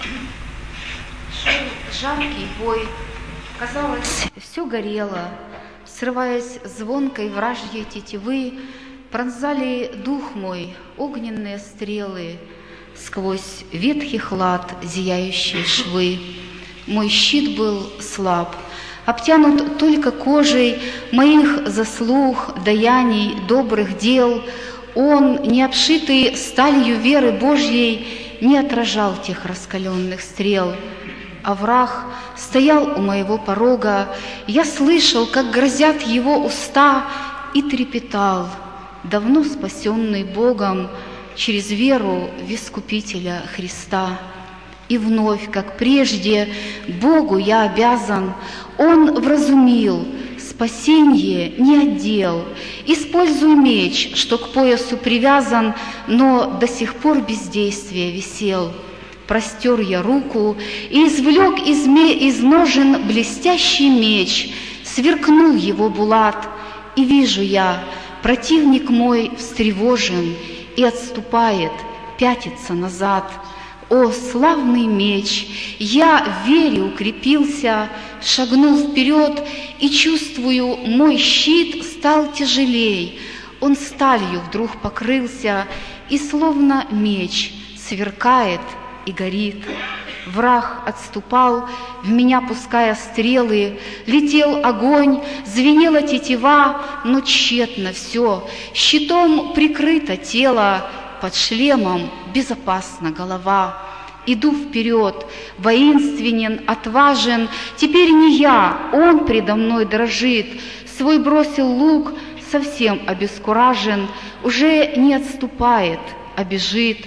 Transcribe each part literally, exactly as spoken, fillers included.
Шел жаркий бой, казалось, все горело, срываясь звонкой вражьей тетивы, пронзали дух мой огненные стрелы, сквозь ветхий хлад зияющие швы. Мой щит был слаб, обтянут только кожей моих заслуг, даяний, добрых дел. Он, не обшитый сталью веры Божьей, не отражал тех раскаленных стрел. А враг стоял у моего порога, я слышал, как грозят его уста, и трепетал, давно спасенный Богом, через веру в Искупителя Христа. И вновь, как прежде, Богу я обязан, Он вразумил, спасенье не отдел. Используй меч, что к поясу привязан, но до сих пор бездействие висел. Простер я руку и извлек из, из ножен блестящий меч, сверкнул его булат, и вижу я, противник мой встревожен и отступает, пятится назад. О, славный меч! Я в вере укрепился, шагнул вперед, и чувствую, мой щит стал тяжелей. Он сталью вдруг покрылся, и словно меч сверкает и горит. Враг отступал, в меня пуская стрелы, летел огонь, звенела тетива, но тщетно все, щитом прикрыто тело, под шлемом безопасна голова. Иду вперед, воинственен, отважен, теперь не я, он предо мной дрожит, свой бросил лук, совсем обескуражен, уже не отступает, а бежит.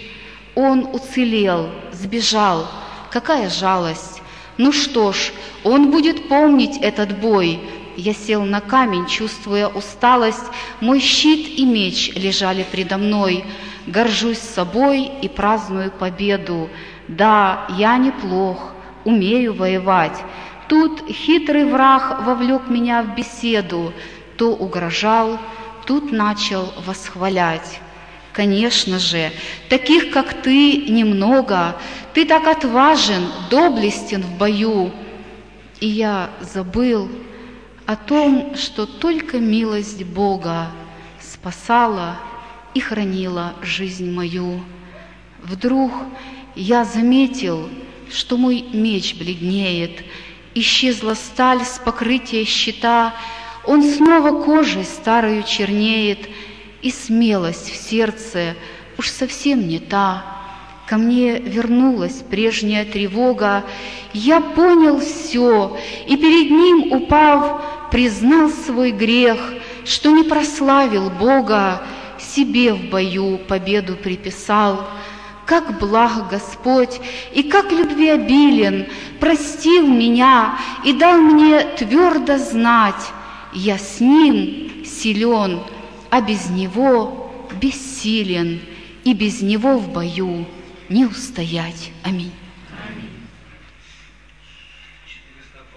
Он уцелел, сбежал, какая жалость! Ну что ж, он будет помнить этот бой. Я сел на камень, чувствуя усталость, мой щит и меч лежали предо мной. Горжусь собой и праздную победу. Да, я неплох, умею воевать. Тут хитрый враг вовлек меня в беседу, то угрожал, тут начал восхвалять. Конечно же, таких, как ты, немного, ты так отважен, доблестен в бою. И я забыл о том, что только милость Бога спасала и хранила жизнь мою. Вдруг я заметил, что мой меч бледнеет, исчезла сталь с покрытия щита, он снова кожей старою чернеет, и смелость в сердце уж совсем не та. Ко мне вернулась прежняя тревога, я понял все, и перед ним, упав, признал свой грех, что не прославил Бога, себе в бою победу приписал. Как благ Господь и как любвеобилен, простил меня и дал мне твердо знать, я с Ним силен, а без Него бессилен, и без Него в бою не устоять. Аминь.